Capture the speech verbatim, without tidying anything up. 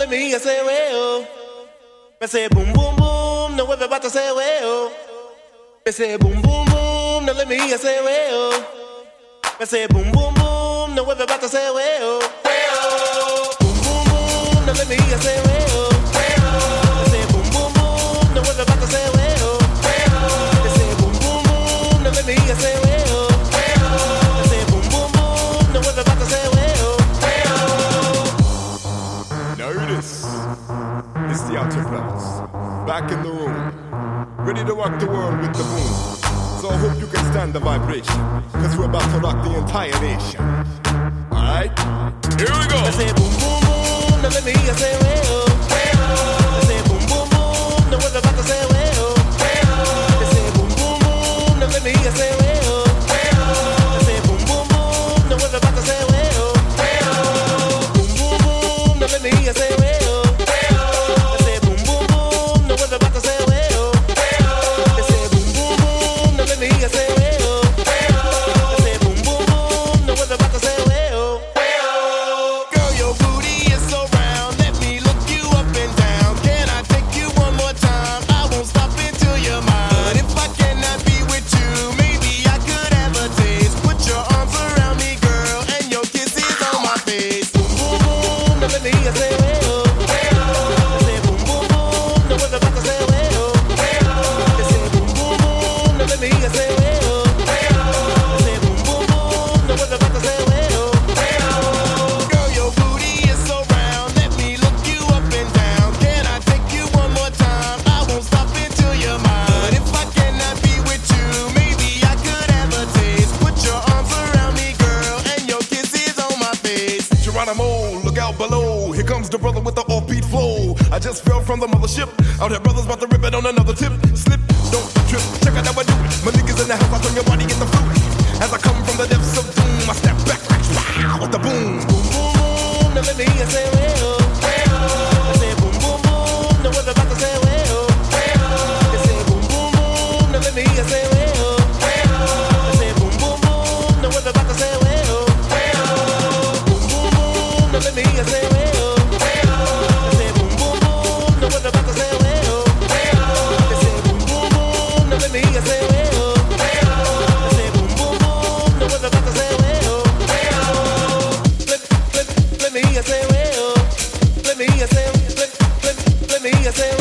me, I say, well. I say, boom, boom, boom, no we're about to say, well. I say, boom, boom, boom, no let me, I say, well. I say, boom, boom, boom, no we're about to say, well. Well. Boom, boom, boom, no let me, I say, well. Well. I say, boom, boom, boom, no we're about to say, well. Well. I say, boom, boom, boom, no let me, I say, well. Well. I say, boom, boom, boom, no we're about to say, well. Well. Notice. It's the Outlaws, back in the room, ready to rock the world with the boom. So I hope you can stand the vibration, cause we're about to rock the entire nation. Alright, here we go. I say boom boom boom, now let me hear say well. I say boom boom boom, now we're about to say well. I say boom boom boom, now let me hear say well. I say boom boom boom, now we're about to say well. Boom boom boom, now let me hear say well. Out here, brothers about to rip it on another tip. Slip, don't trip, check out how I do it. My niggas in the house, I turn your body into fluid. As I come from the depths of doom, I step back like wow with the boom. Boom, boom, boom, now let me hear say well. I say boom, boom, boom, now we're about to say well. I say boom, boom, boom, now let me hear say well. I say boom, boom, boom, now we're about to say well. Boom, boom, boom, now let me hear say well. Let me hear say